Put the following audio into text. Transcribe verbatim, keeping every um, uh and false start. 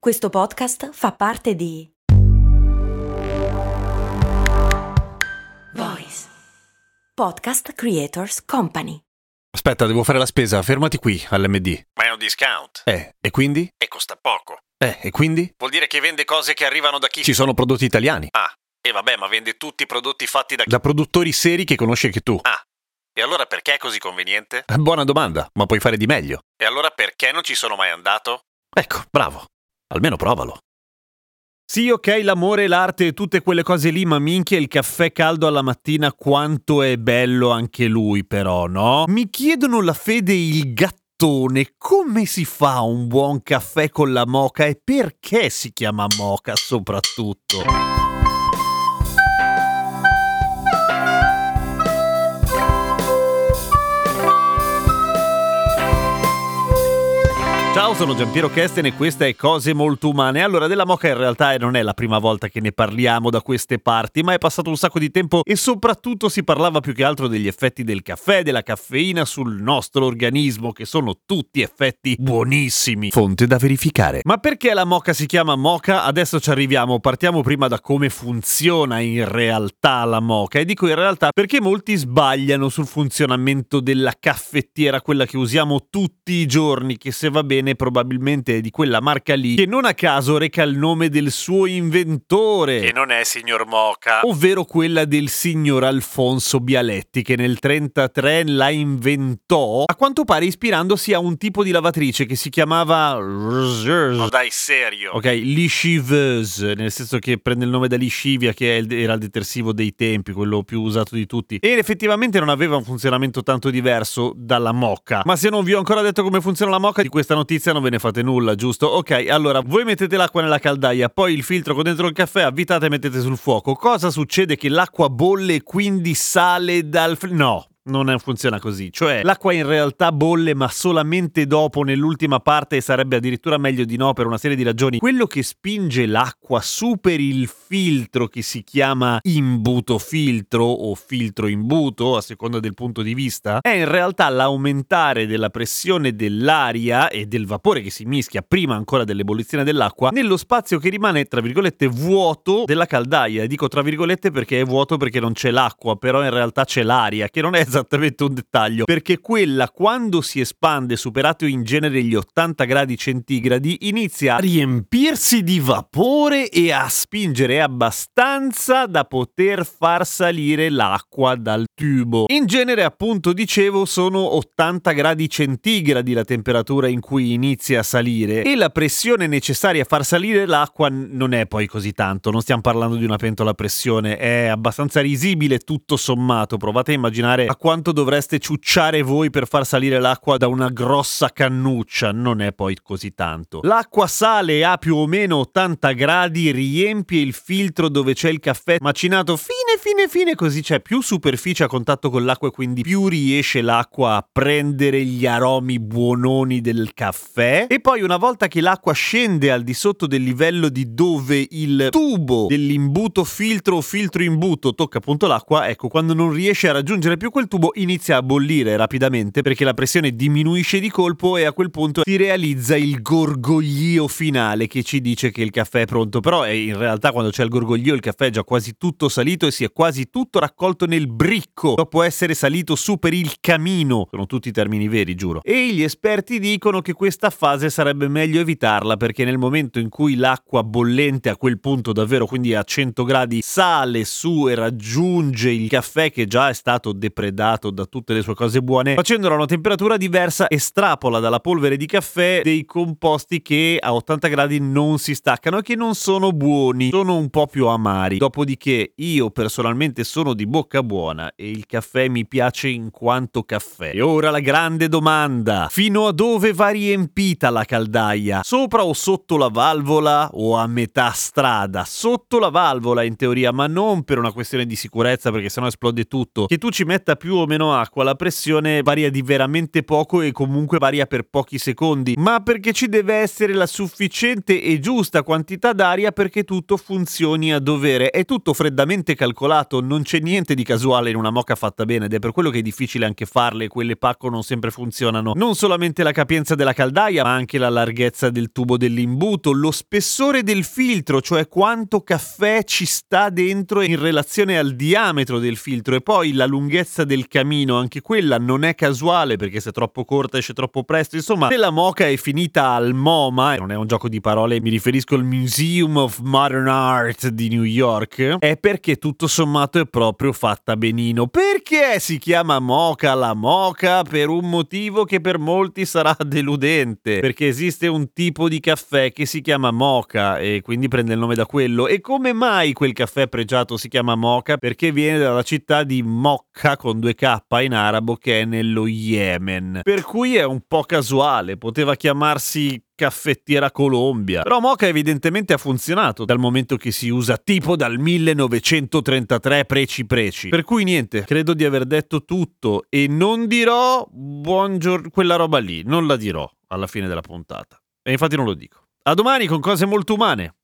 Questo podcast fa parte di Voice Podcast Creators Company. Aspetta, devo fare la spesa, fermati qui all'M D. Ma è un discount. Eh, e quindi? E costa poco. Eh, e quindi? Vuol dire che vende cose che arrivano da chi? Ci sono prodotti italiani. Ah, e vabbè, ma vende tutti i prodotti fatti da chi? Da produttori seri che conosci anche tu. Ah, e allora perché è così conveniente? Buona domanda, ma puoi fare di meglio. E allora perché non ci sono mai andato? Ecco, bravo. Almeno provalo. Sì, ok, l'amore, l'arte e tutte quelle cose lì, ma minchia il caffè caldo alla mattina quanto è bello anche lui però, no? Mi chiedono la fede e il gattone, come si fa un buon caffè con la moka e perché si chiama moka soprattutto? Ciao, sono Giampiero Kesten e questa è Cose Molto Umane. Allora, della moka in realtà non è la prima volta che ne parliamo da queste parti, ma è passato un sacco di tempo e soprattutto si parlava più che altro degli effetti del caffè, della caffeina sul nostro organismo, che sono tutti effetti buonissimi. Fonte da verificare. Ma perché la moka si chiama moka? Adesso ci arriviamo. Partiamo prima da come funziona in realtà la moka. E dico in realtà perché molti sbagliano sul funzionamento della caffettiera, quella che usiamo tutti i giorni, che se va bene probabilmente è di quella marca lì, che non a caso reca il nome del suo inventore, E non è signor Moka, ovvero quella del signor Alfonso Bialetti, che nel trentatré la inventò, a quanto pare ispirandosi a un tipo di lavatrice che si chiamava no dai, serio. ok, lisciveuse, nel senso che prende il nome da liscivia, che era il detersivo dei tempi, quello più usato di tutti, ed effettivamente non aveva un funzionamento tanto diverso dalla moka. Ma se non vi ho ancora detto come funziona la moka, di questa notizia non ve ne fate nulla, giusto? Ok, allora voi mettete l'acqua nella caldaia, poi il filtro con dentro il caffè, avvitate e mettete sul fuoco. Cosa succede? Che l'acqua bolle e quindi sale dal... Fl- no! Non funziona così, cioè l'acqua in realtà bolle ma solamente dopo, nell'ultima parte, e sarebbe addirittura meglio di no per una serie di ragioni. Quello che spinge l'acqua su per il filtro, che si chiama imbuto filtro o filtro imbuto a seconda del punto di vista, è in realtà l'aumentare della pressione dell'aria e del vapore che si mischia prima ancora dell'ebollizione dell'acqua nello spazio che rimane tra virgolette vuoto della caldaia. Dico tra virgolette perché è vuoto perché non c'è l'acqua, però in realtà c'è l'aria, che non è esattamente un dettaglio, perché quella, quando si espande superato in genere gli ottanta gradi centigradi, inizia a riempirsi di vapore e a spingere abbastanza da poter far salire l'acqua dal tubo. In genere, appunto, dicevo, sono ottanta gradi centigradi la temperatura in cui inizia a salire, e la pressione necessaria a far salire l'acqua non è poi così tanto. Non stiamo parlando di una pentola a pressione, è abbastanza risibile tutto sommato. Provate a immaginare a quanto dovreste ciucciare voi per far salire l'acqua da una grossa cannuccia, non è poi così tanto. L'acqua sale a più o meno ottanta gradi, riempie il filtro dove c'è il caffè macinato fine fine fine, così c'è più superficie a contatto con l'acqua e quindi più riesce l'acqua a prendere gli aromi buononi del caffè. E poi, una volta che l'acqua scende al di sotto del livello di dove il tubo dell'imbuto filtro o filtro imbuto tocca appunto l'acqua, ecco, quando non riesce a raggiungere più quel tubo inizia a bollire rapidamente perché la pressione diminuisce di colpo e a quel punto si realizza il gorgoglio finale che ci dice che il caffè è pronto. Però è in realtà, quando c'è il gorgoglio, il caffè è già quasi tutto salito e si è quasi tutto raccolto nel bricco dopo essere salito su per il camino. Sono tutti termini veri, giuro. E gli esperti dicono che questa fase sarebbe meglio evitarla, perché nel momento in cui l'acqua bollente a quel punto davvero, quindi a cento gradi, sale su e raggiunge il caffè che già è stato depredato da tutte le sue cose buone, facendolo a una temperatura diversa, estrapola dalla polvere di caffè dei composti che a ottanta gradi non si staccano e che non sono buoni, sono un po' più amari. Dopodiché io personalmente sono di bocca buona e il caffè mi piace in quanto caffè. E ora la grande domanda: fino a dove va riempita la caldaia? Sopra o sotto la valvola o a metà strada? Sotto la valvola in teoria, ma non per una questione di sicurezza, perché sennò esplode tutto. Che tu ci metta più più o meno acqua, la pressione varia di veramente poco e comunque varia per pochi secondi, ma perché ci deve essere la sufficiente e giusta quantità d'aria perché tutto funzioni a dovere. È tutto freddamente calcolato, non c'è niente di casuale in una moka fatta bene ed è per quello che è difficile anche farle, quelle pacco non sempre funzionano. Non solamente la capienza della caldaia, ma anche la larghezza del tubo dell'imbuto, lo spessore del filtro, cioè quanto caffè ci sta dentro in relazione al diametro del filtro, e poi la lunghezza del camino, anche quella non è casuale perché se è troppo corta esce troppo presto. Insomma, se la moka è finita al MoMA, e non è un gioco di parole, mi riferisco al Museum of Modern Art di New York, è perché tutto sommato è proprio fatta benino. Perché si chiama moka la moka? Per un motivo che per molti sarà deludente, perché esiste un tipo di caffè che si chiama moka e quindi prende il nome da quello. E come mai quel caffè pregiato si chiama moka? Perché viene dalla città di Mokka con due K in arabo, che è nello Yemen, per cui è un po' casuale, poteva chiamarsi caffettiera Colombia. Però moka evidentemente ha funzionato, dal momento che si usa tipo dal millenovecentotrentatré preci preci. Per cui niente, credo di aver detto tutto e non dirò buongiorno, quella roba lì, non la dirò alla fine della puntata. E infatti non lo dico. A domani con cose molto umane.